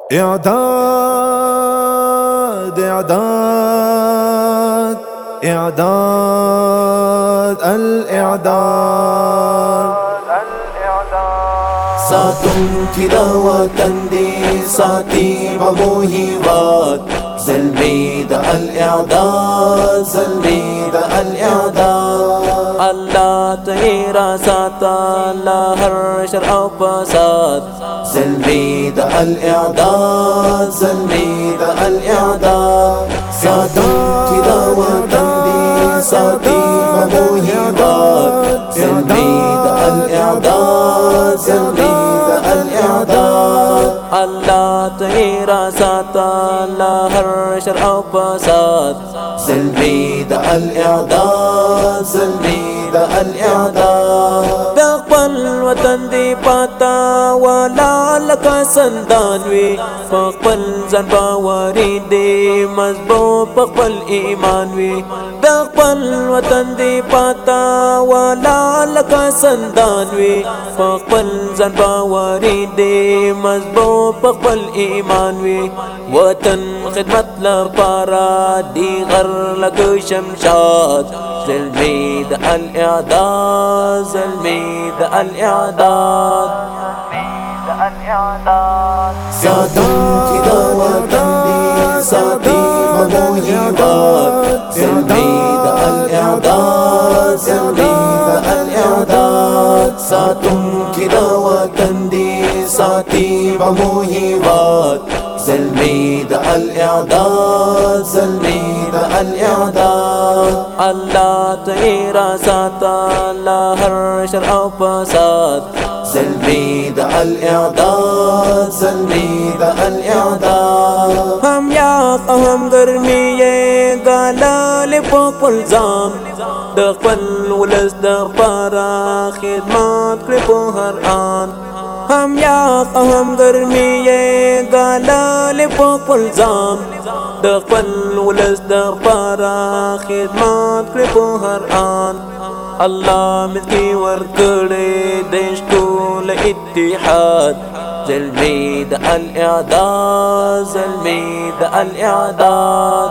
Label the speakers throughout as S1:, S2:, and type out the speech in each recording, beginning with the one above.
S1: إعداد إعداد إعداد الإعداد
S2: ساتم تلاوة دي ساتي بموهبات زلمي دا الإعداد زلمي دا الإعداد الله تيرا ساتا لا هرشر أو فساد زلمي دا الإعداد زلمي دا الإعداد ساتم تلاوة دي ساتي بموهبات زلمي دا الإعداد زلمي دا الإعداد الله تيرا ساتا لا هرشر أو فساد زلمي دا الإعداد زلمي دا الإعداد بقبل وطن دي باتا ولا لك سندانوي بقبل زنبا وريدي مزبوط بقبل إيمانوي بقبل وطن دي باتا ولا لك سندانوي بقبل زنبا وريدي مزبوط بقبل إيمانوي وطن خدمت لپارا دي غر لك شمشاد زلمي دا الإعداد زلمي دا الإعداد ساتم تلاوة دي ساتي بموهبات زلمي دا الإعداد زلمي دا الإعداد ساتم تلاوة دي ساتي بموهبات زلمي دا الإعداد زلمي دا الإعداد الله تيرا ساتا لا هرشر أو فساد زلمي دا الإعداد زلمي دا الإعداد هم ياق هم گرمي قالا لفوق الزام دقبل ولز دقبارا خدمات كريبو هر آن هم ياق هم گرمي قالا لفوق الزام دقبل ولز دقبارا خدمات كريبو هر آن الله ملكي وركري ديشكو لاتحاد زلمي دا الإعداد زلمي دا الإعداد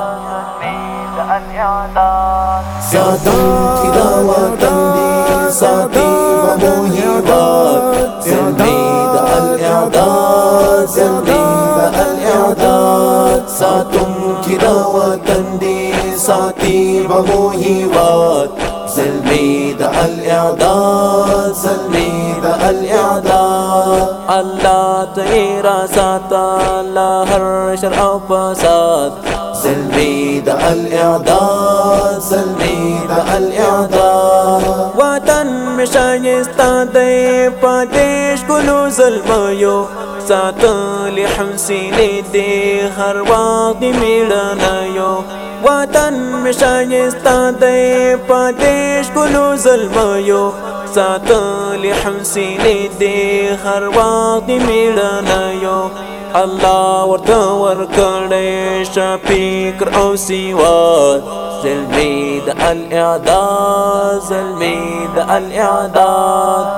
S2: ساتم تلاوة دي ساتي بموهبات زلمي دا الإعداد زلمي دا الإعداد ساتم تلاوة دي ساتي بموهبات زلمي دا الإعداد زلمي دا الإعداد الله تيرا ساتا لا هرشر أو فساد زلمي دا الإعداد زلمي دا الإعداد وطن مشايستا دي پادش كلو ظلميو ساتا لحمسيني دي هر وقت ميلانيو وطن مشايستا دي پادش كلو ظلميو ساتا لحمسيني دي هر وقت ميلانيو الله ورته ورکړی شفیقر او سیواد زلمي دا الإعداد زلمي دا الإعداد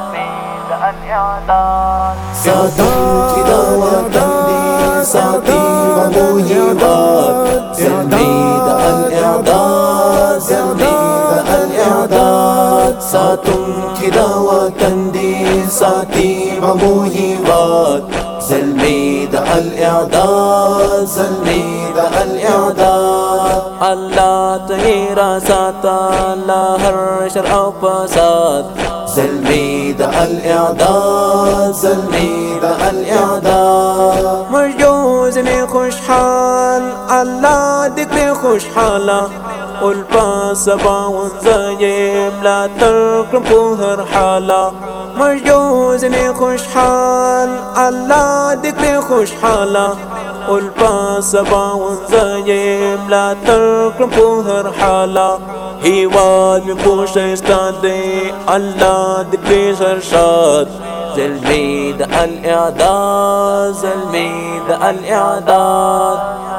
S2: ساتم تلاوة دي ساتي بموهبات زلمي دا الإعداد زلمي دا الإعداد ساتم تلاوة دي ساتي بموهبات زلمي دا الإعداد زلمي دا الإعداد الله تيرا ساتا لا هرشر أو فساد زلمي دا الإعداد زلمي دا الإعداد مجوزني خوشحال الله دكري خوشحالة والبا سبا ونزايم لا تركم بوهر حالة مجوزني خوشحال الله دكري خوشحالة والبا سبا ونزايم لا تركم بوهر حالة هيواد من بوشيستا دي الله دكري شرشاد زلمي دا الإعداد زلمي دا الإعداد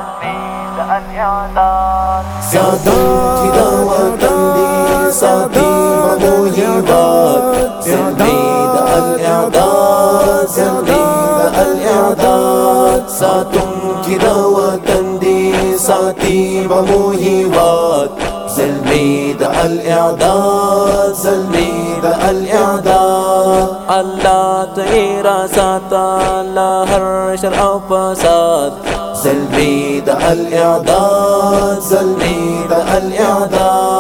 S2: ساتم تلاوة دي ساتي بموهبات زلمي دا الإعداد زلمي دا الإعداد Satong kinawatan di sa tibamuhiwat Zalmida al-i'dad, Zalmida al-i'dad
S3: अल्लाह तेरा साता ला हर शर और फसाद
S2: Zalmida al-i'dad, Zalmida al-i'dad